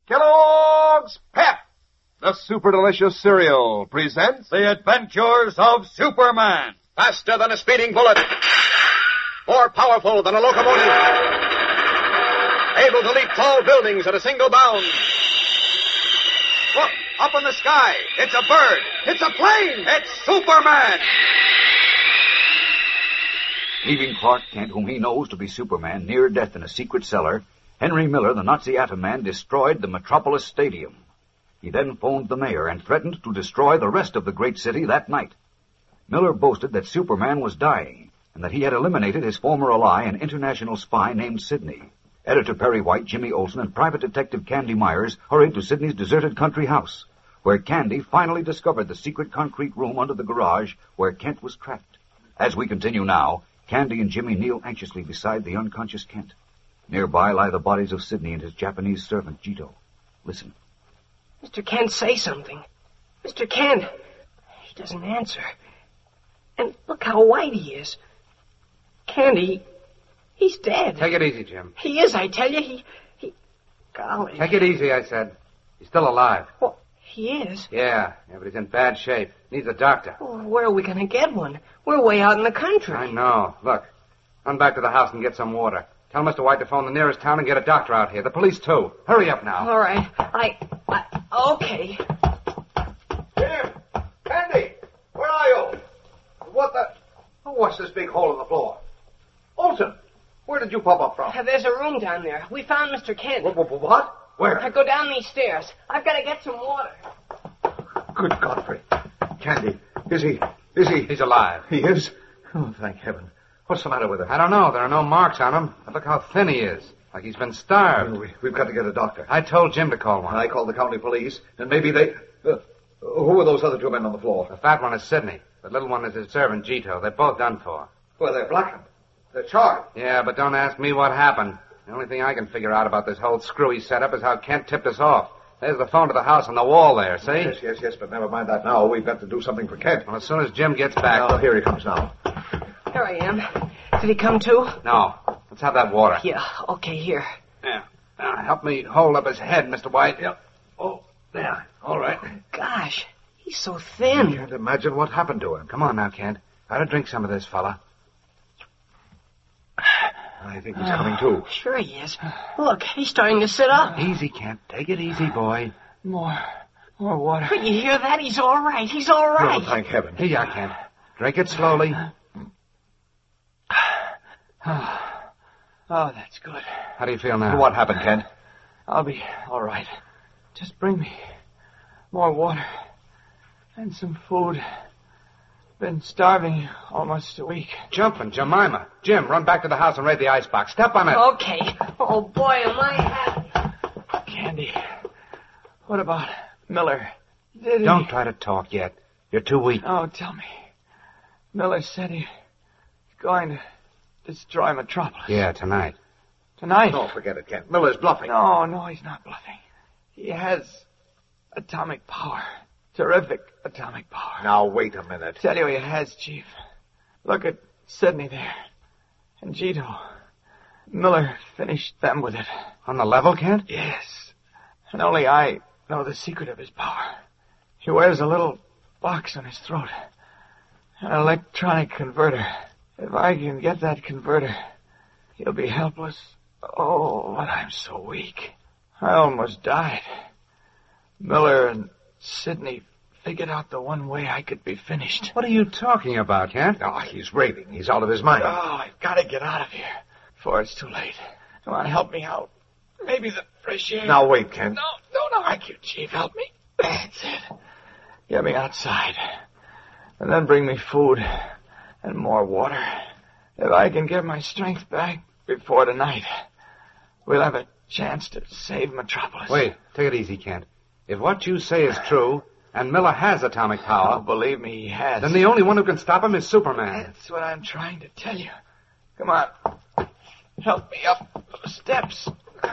Kellogg's Pep, the super delicious cereal, presents The Adventures of Superman. Faster than a speeding bullet. More powerful than a locomotive. Able to leap tall buildings at a single bound. Look, up in the sky. It's a bird. It's a plane. It's Superman. Leaving Clark Kent, whom he knows to be Superman, near death in a secret cellar, Henry Miller, the Nazi atom man, destroyed the Metropolis Stadium. He then phoned the mayor and threatened to destroy the rest of the great city that night. Miller boasted that Superman was dying and that he had eliminated his former ally, an international spy named Sidney. Editor Perry White, Jimmy Olsen, and Private Detective Candy Myers hurried to Sidney's deserted country house, where Candy finally discovered the secret concrete room under the garage where Kent was trapped. As we continue now, Candy and Jimmy kneel anxiously beside the unconscious Kent. Nearby lie the bodies of Sidney and his Japanese servant, Jito. Listen. Mr. Kent, say something. Mr. Kent. He doesn't answer. And look how white he is. Candy, he's dead. Take it easy, Jim. He is, I tell you. He... Golly. Take it easy, I said. He's still alive. Well, he is? Yeah, but he's in bad shape. Needs a doctor. Well, where are we going to get one? We're way out in the country. I know. Look, run back to the house and get some water. Tell Mr. White to phone the nearest town and get a doctor out here. The police, too. Hurry up now. All right. Okay. Jim! Candy! Where are you? What the... What's this big hole in the floor? Olsen! Where did you pop up from? There's a room down there. We found Mr. Kent. What? Where? Go down these stairs. I've got to get some water. Good Godfrey. Candy, is he... He's alive. He is? Oh, thank heaven. What's the matter with him? I don't know. There are no marks on him. But look how thin he is. Like he's been starved. We've got to get a doctor. I told Jim to call one. I called the county police, and maybe they... who are those other two men on the floor? The fat one is Sidney. The little one is his servant, Jito. They're both done for. Well, they're blackened. They're charred. Yeah, but don't ask me what happened. The only thing I can figure out about this whole screwy setup is how Kent tipped us off. There's the phone to the house on the wall there, see? Yes, but never mind that now. We've got to do something for Kent. Well, as soon as Jim gets back... Oh, here he comes now. Here I am. Did he come too? No. Let's have that water. Yeah, okay, here. Yeah. Now, help me hold up his head, Mr. White. Yep. Oh, there. All right. Gosh, he's so thin. I can't imagine what happened to him. Come on now, Kent. Gotta drink some of this, fella. I think he's coming to. Sure he is. Look, he's starting to sit up. Easy, Kent. Take it easy, boy. More water. But you hear that? He's all right. He's all right. Oh, thank heaven. Here you are, Kent. Drink it slowly. Oh, that's good. How do you feel now? What happened, Kent? I'll be all right. Just bring me more water and some food. Been starving almost a week. Jumping, Jemima. Jim, run back to the house and raid the icebox. Step on it. Okay. Oh, boy, am I happy. Candy, what about Miller? Don't try to talk yet. You're too weak. Oh, tell me. Miller said he's going to destroy Metropolis. Yeah, tonight. Tonight? Oh, forget it, Kent. Miller's bluffing. No, he's not bluffing. He has atomic power. Terrific atomic power. Now, wait a minute. Tell you he has, Chief. Look at Sidney there. And Jito. Miller finished them with it. On the level, Kent? Yes. And only I know the secret of his power. He wears a little box on his throat. An electronic converter. If I can get that converter, he'll be helpless. Oh, but I'm so weak. I almost died. Miller and Sidney figured out the one way I could be finished. What are you talking about, Kent? Oh, he's raving. He's out of his mind. Oh, I've got to get out of here before it's too late. Come on, help me out. Maybe the fresh air. Now, wait, Kent. No, thank you, Chief. Help me. That's it. Get me outside. And then bring me food and more water. If I can get my strength back before tonight, we'll have a chance to save Metropolis. Wait, take it easy, Kent. If what you say is true, and Miller has atomic power... Oh, believe me, he has. Then the only one who can stop him is Superman. That's what I'm trying to tell you. Come on. Help me up the steps.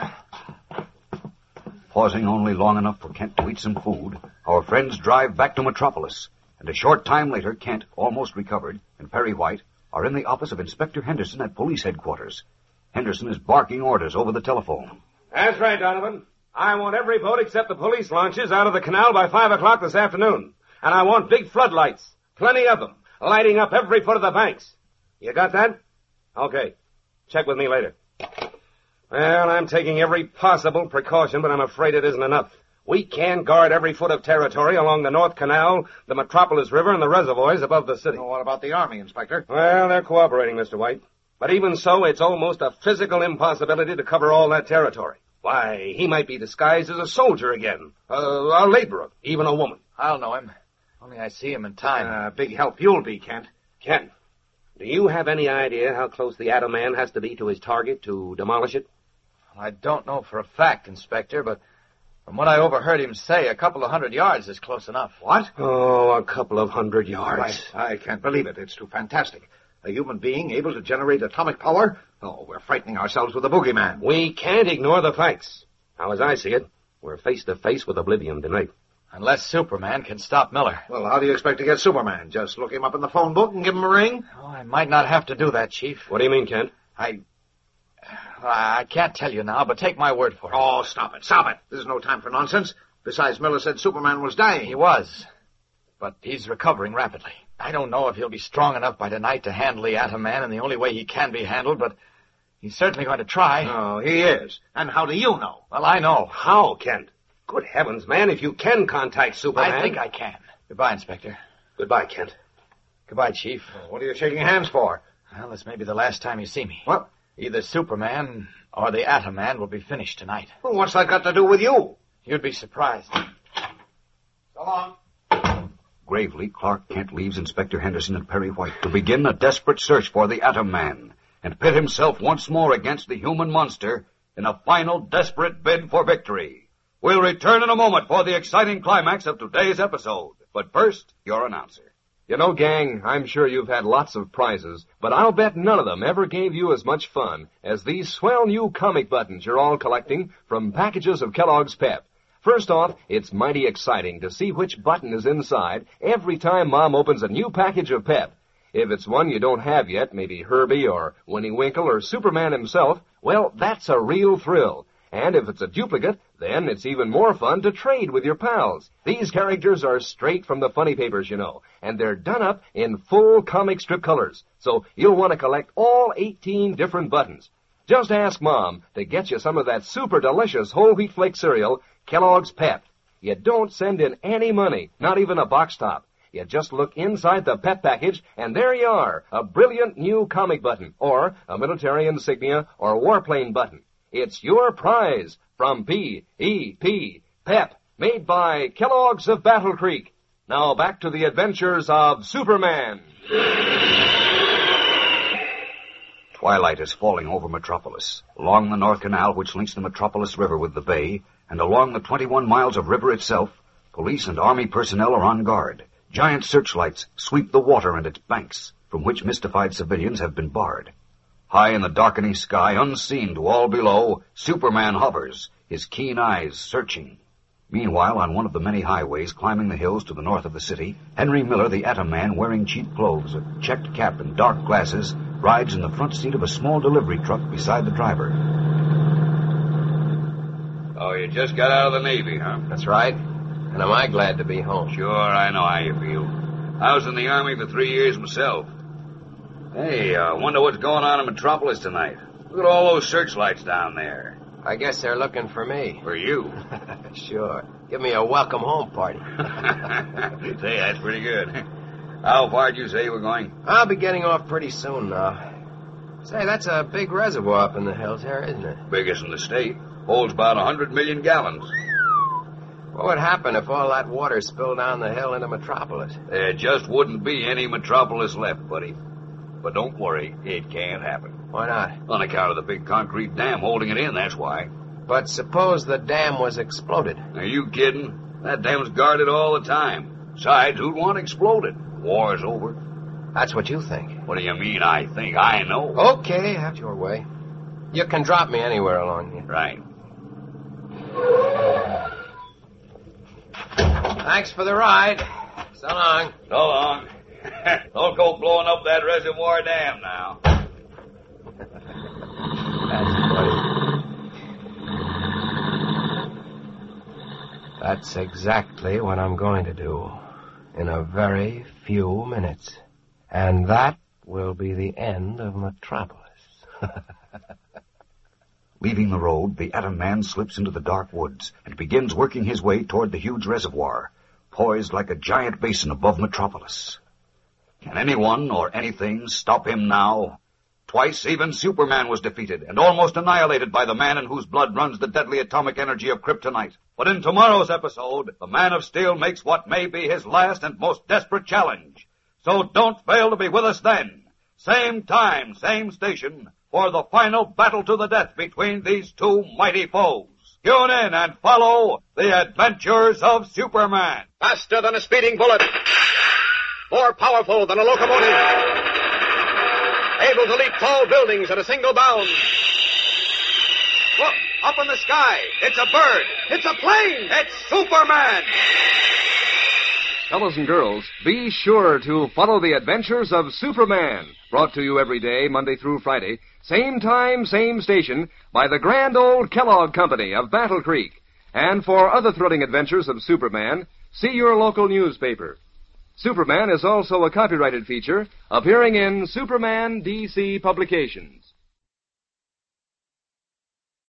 Pausing only long enough for Kent to eat some food, our friends drive back to Metropolis. And a short time later, Kent, almost recovered, and Perry White are in the office of Inspector Henderson at police headquarters. Henderson is barking orders over the telephone. That's right, Donovan. I want every boat except the police launches out of the canal by 5 o'clock this afternoon. And I want big floodlights, plenty of them, lighting up every foot of the banks. You got that? Okay. Check with me later. Well, I'm taking every possible precaution, but I'm afraid it isn't enough. We can guard every foot of territory along the North Canal, the Metropolis River, and the reservoirs above the city. Well, what about the Army, Inspector? Well, they're cooperating, Mr. White. But even so, it's almost a physical impossibility to cover all that territory. Why, he might be disguised as a soldier again, a laborer, even a woman. I'll know him. Only I see him in time. Big help you'll be, Kent. Ken, do you have any idea how close the Atom Man has to be to his target to demolish it? I don't know for a fact, Inspector, but from what I overheard him say, a couple of 100 yards is close enough. What? Oh, a couple of 100 yards. I can't believe it. It's too fantastic. A human being able to generate atomic power? Oh, we're frightening ourselves with a boogeyman. We can't ignore the facts. Now, as I see it, we're face to face with oblivion tonight. Unless Superman can stop Miller. Well, how do you expect to get Superman? Just look him up in the phone book and give him a ring? Oh, I might not have to do that, Chief. What do you mean, Kent? I can't tell you now, but take my word for it. Oh, stop it. Stop it. This is no time for nonsense. Besides, Miller said Superman was dying. He was. But he's recovering rapidly. I don't know if he'll be strong enough by tonight to handle the Atom Man in the only way he can be handled, but he's certainly going to try. Oh, he is. And how do you know? Well, I know. How, Kent? Good heavens, man, if you can contact Superman... I think I can. Goodbye, Inspector. Goodbye, Kent. Goodbye, Chief. What are you shaking hands for? Well, this may be the last time you see me. What? Either Superman or the Atom Man will be finished tonight. Well, what's that got to do with you? You'd be surprised. So long. Gravely, Clark Kent leaves Inspector Henderson and Perry White to begin a desperate search for the Atom Man and pit himself once more against the human monster in a final desperate bid for victory. We'll return in a moment for the exciting climax of today's episode. But first, your announcer. You know, gang, I'm sure you've had lots of prizes, but I'll bet none of them ever gave you as much fun as these swell new comic buttons you're all collecting from packages of Kellogg's Pep. First off, it's mighty exciting to see which button is inside every time Mom opens a new package of Pep. If it's one you don't have yet, maybe Herbie or Winnie Winkle or Superman himself, well, that's a real thrill. And if it's a duplicate, then it's even more fun to trade with your pals. These characters are straight from the funny papers, you know, and they're done up in full comic strip colors. So you'll want to collect all 18 different buttons. Just ask Mom to get you some of that super delicious whole wheat flake cereal, Kellogg's Pep. You don't send in any money, not even a box top. You just look inside the Pep package, and there you are, a brilliant new comic button, or a military insignia or warplane button. It's your prize from P.E.P. Pep, made by Kellogg's of Battle Creek. Now back to the adventures of Superman. Twilight is falling over Metropolis, along the North Canal which links the Metropolis River with the bay, and along the 21 miles of river itself, police and army personnel are on guard. Giant searchlights sweep the water and its banks, from which mystified civilians have been barred. High in the darkening sky, unseen to all below, Superman hovers, his keen eyes searching. Meanwhile, on one of the many highways climbing the hills to the north of the city, Henry Miller, the Atom Man, wearing cheap clothes, a checked cap, and dark glasses, rides in the front seat of a small delivery truck beside the driver. Oh, you just got out of the Navy, huh? That's right. And am I glad to be home? Sure, I know how you feel. I was in the Army for 3 years myself. Hey, wonder what's going on in Metropolis tonight. Look at all those searchlights down there. I guess they're looking for me. For you. Sure. Give me a welcome home party. Say, that's pretty good. How far did you say you were going? I'll be getting off pretty soon now. Say, that's a big reservoir up in the hills here, isn't it? Biggest in the state. Holds about 100 million gallons. What would happen if all that water spilled down the hill into Metropolis? There just wouldn't be any Metropolis left, buddy. But don't worry, it can't happen. Why not? On account of the big concrete dam holding it in, that's why. But suppose the dam was exploded. Are you kidding? That dam's guarded all the time. Besides, who'd want it exploded? War's over. That's what you think. What do you mean, I think? I know. Okay, have your way. You can drop me anywhere along here. Right. Thanks for the ride. So long. So long. Don't go blowing up that reservoir dam now. That's funny. That's exactly what I'm going to do in a very few minutes. And that will be the end of Metropolis. Leaving the road, the Atom Man slips into the dark woods and begins working his way toward the huge reservoir, poised like a giant basin above Metropolis. Can anyone or anything stop him now? Twice even Superman was defeated and almost annihilated by the man in whose blood runs the deadly atomic energy of kryptonite. But in tomorrow's episode, the Man of Steel makes what may be his last and most desperate challenge. So don't fail to be with us then. Same time, same station, for the final battle to the death between these two mighty foes. Tune in and follow the adventures of Superman. Faster than a speeding bullet. More powerful than a locomotive. Able to leap tall buildings at a single bound. Look, up in the sky. It's a bird. It's a plane. It's Superman. Fellows and girls, be sure to follow the adventures of Superman. Brought to you every day, Monday through Friday. Same time, same station, by the grand old Kellogg Company of Battle Creek. And for other thrilling adventures of Superman, see your local newspaper. Superman is also a copyrighted feature appearing in Superman DC Publications.